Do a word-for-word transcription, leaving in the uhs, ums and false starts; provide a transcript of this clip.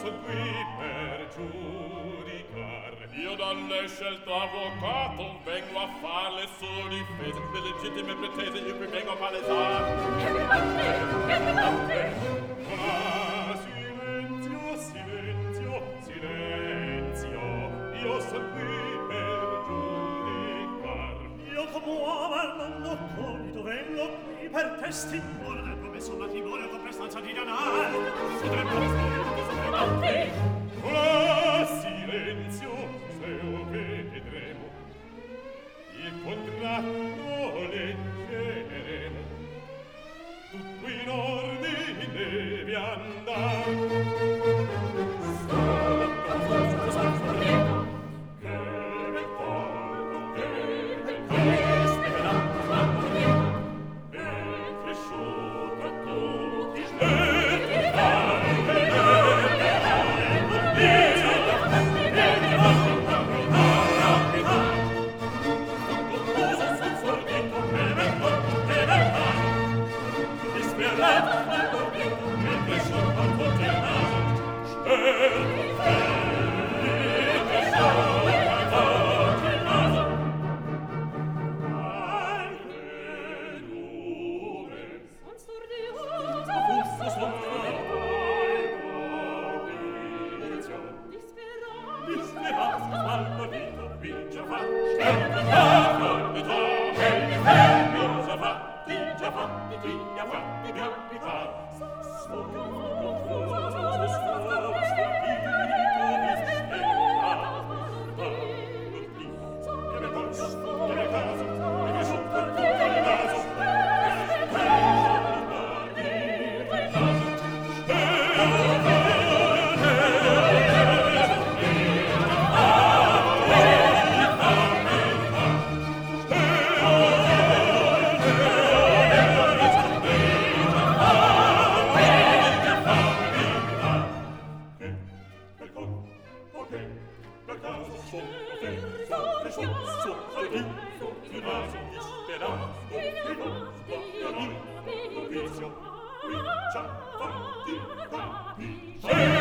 son qui per giudicar. Io da lei scelto avvocato vengo a fare le sue difese, le legittime pretese io qui vengo a palesare. Che mi batte, che mi batte. Ma silenzio, silenzio, silenzio, io son qui per giudicar. Io come uomo al mondo conito vengo qui per testimone del promesso matrimonio con prestanza di denaro. Che mi batte. Ma silenzio, se lo vedremo, il contratto leggeremo, tutto in ordine deve andare. Sì.